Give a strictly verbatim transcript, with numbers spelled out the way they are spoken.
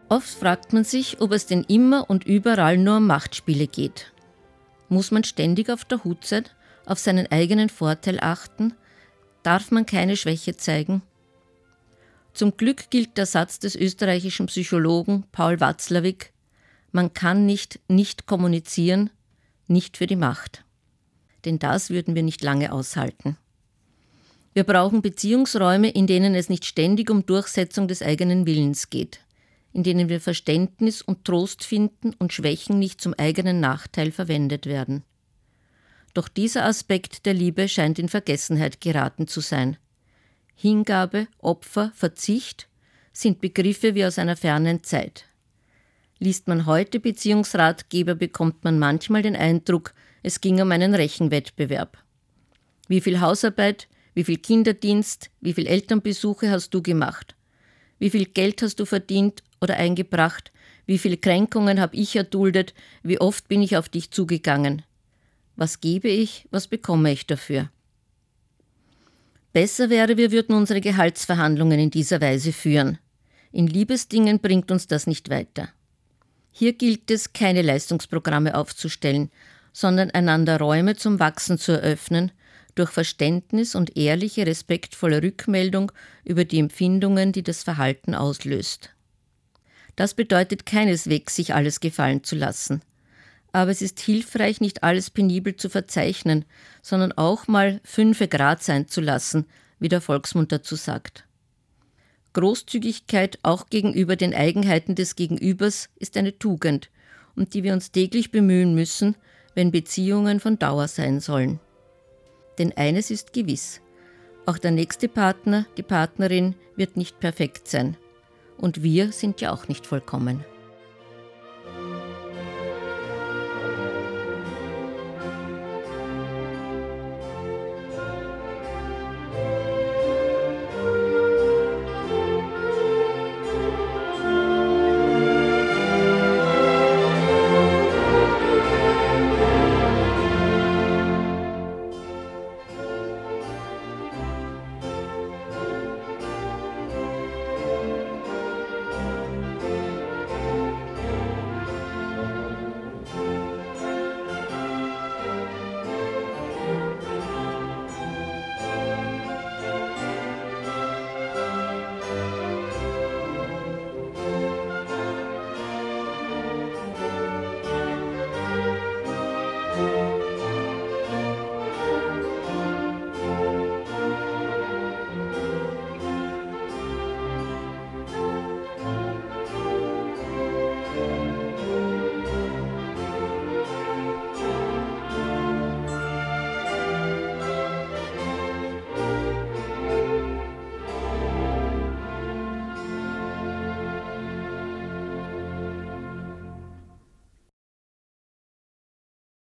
Oft fragt man sich, ob es denn immer und überall nur um Machtspiele geht. Muss man ständig auf der Hut sein, auf seinen eigenen Vorteil achten? Darf man keine Schwäche zeigen? Zum Glück gilt der Satz des österreichischen Psychologen Paul Watzlawick: Man kann nicht nicht kommunizieren, nicht für die Macht. Denn das würden wir nicht lange aushalten. Wir brauchen Beziehungsräume, in denen es nicht ständig um Durchsetzung des eigenen Willens geht, in denen wir Verständnis und Trost finden und Schwächen nicht zum eigenen Nachteil verwendet werden. Doch dieser Aspekt der Liebe scheint in Vergessenheit geraten zu sein. Hingabe, Opfer, Verzicht sind Begriffe wie aus einer fernen Zeit. Liest man heute Beziehungsratgeber, bekommt man manchmal den Eindruck, es ging um einen Rechenwettbewerb. Wie viel Hausarbeit, wie viel Kinderdienst, wie viel Elternbesuche hast du gemacht? Wie viel Geld hast du verdient oder eingebracht? Wie viele Kränkungen habe ich erduldet? Wie oft bin ich auf dich zugegangen? Was gebe ich, was bekomme ich dafür? Besser wäre, wir würden unsere Gehaltsverhandlungen in dieser Weise führen. In Liebesdingen bringt uns das nicht weiter. Hier gilt es, keine Leistungsprogramme aufzustellen, sondern einander Räume zum Wachsen zu eröffnen, durch Verständnis und ehrliche, respektvolle Rückmeldung über die Empfindungen, die das Verhalten auslöst. Das bedeutet keineswegs, sich alles gefallen zu lassen. Aber es ist hilfreich, nicht alles penibel zu verzeichnen, sondern auch mal fünfe Grad sein zu lassen, wie der Volksmund dazu sagt. Großzügigkeit auch gegenüber den Eigenheiten des Gegenübers ist eine Tugend, um die wir uns täglich bemühen müssen, wenn Beziehungen von Dauer sein sollen. Denn eines ist gewiss: Auch der nächste Partner, die Partnerin wird nicht perfekt sein. Und wir sind ja auch nicht vollkommen.